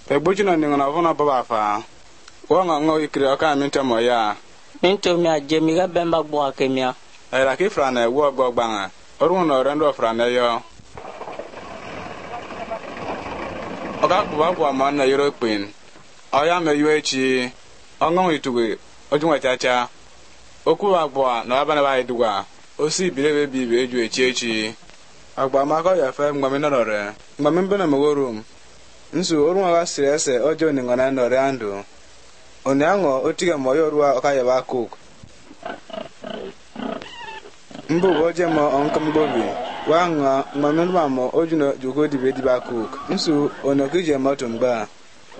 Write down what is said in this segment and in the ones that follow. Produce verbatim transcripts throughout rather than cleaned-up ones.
e bujina ninga vona baba fa wanga ngo ikri aka minta moya minto mi ajemi ga bemba gbo akemia e la ki frana wo gbo gbanga orun no rendo frana yo oga gbo gbo ma na european aya me yo echi ongo ituwe ojunwa chacha oku agbo na abana ba idugwa osi bilebe bibe eju echi echi agba mako ya fe ngwame no re ngwame mbena megorum nsu orun aga sirese ojo ni ngana no re andu onyango otiga moyo ruwa okaya ba cook mbu oje mo onkam gobi wanga ngwame no mo ojuno jugo dibe diba cook nsu onokije motumba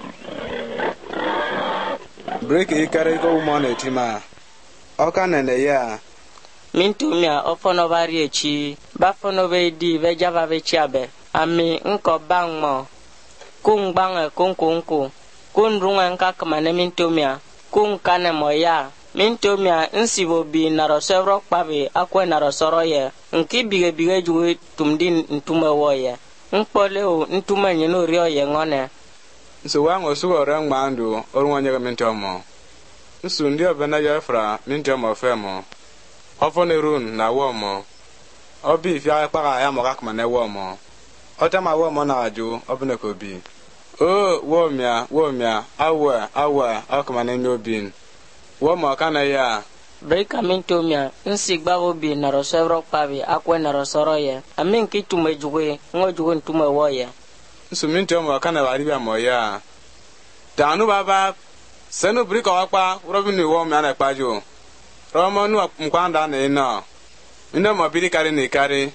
break e kare ko mo na etima oka nene ya mintumia ofono bari echi bafono be di be java be chiabe ami nko bangmo kung bang kung kung kung kun runga nka kamane mintumia kung kane moya mintumia nsibo bi naro sevro kpabe akwe naro soro ye nki bige bige juwe tumdi ntume woye nkpole o ntume nyino rio ye ngone nso wango sugo ren mandu orunwa nyega mintomo nsu ndi obena yefra mintomo femo ofone run na womo obi fi akpara ya mo kakma na womo otama womo na aju obune ko bi o womia womia awa awa akma na nyobin womo kana ya breaka mintomia nsigba obi na rosevro pabi akwe na rosoro ye amin kitume juwe ngojuwe ntume woye nsu mintomo kana bari ba mo ya tanu baba senu brika wakpa robin womia na kpajo Roma nu mkwanda na ina ina mabili kari ni kari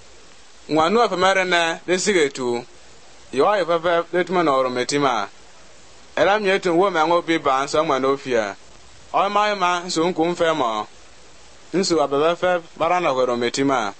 nwanu afemere na desigetu yo ayi fefe letuma na orometima era mietu wo me anwo bi ba nso ma na ofia o ma ma nso nku mfe mo nso abebe fe bara na orometima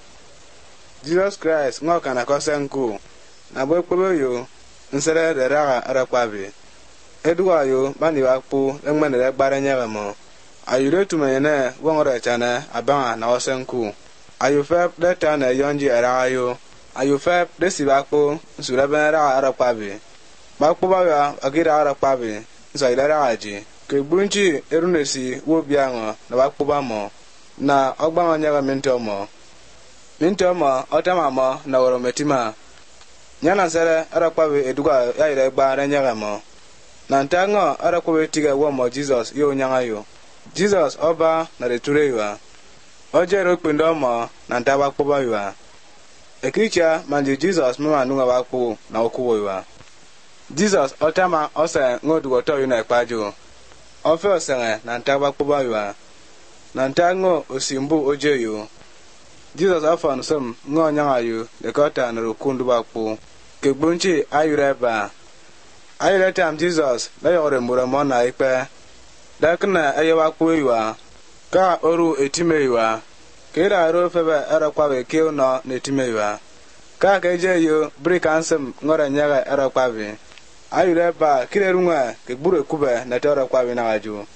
Jesus Christ ngo kana kosenku na bo ekpobe yo nsere de ra ara kwabi eduwa yo mani wakpu engmene de gbare nyawe mo ayure tumayene wongore chane abanga na osenku ayufe deta na yonji arayo ayufe desibakpo nsura benera arakpabe bakpo bawa agira arakpabe nso ilera aji ke bunchi erunesi wobiango na bakpo bamo na ogbango nyaga mintomo mintomo otamamo na worometima nyana sere arakpabe eduga yaire gba renyaga mo na ntango arakpabe tiga womo Jesus yo nyanga yo Jesus oba na returewa ojero kpindo mo na ntaba kpoba yiwa ekricha manje Jesus mama nunga bakpo na okuwowa Jesus otama ose ngodu oto yu na ekpajo ofe osenge na ntaba kpoba yiwa na ntango osimbu ojeyo Jesus afan som ngo nyanga yu dekota na rukundu bakpo kegbunchi ayureba ayuretam Jesus la yore mura mo na ikpe dakna ayewa kwewa ka oru etimewa kira ro febe ara kwabe ke no netimewa ka keje yo break ansem ngora nyaga ara kwabe ayure ba kire runwa ke buru kube na tora kwabe na aju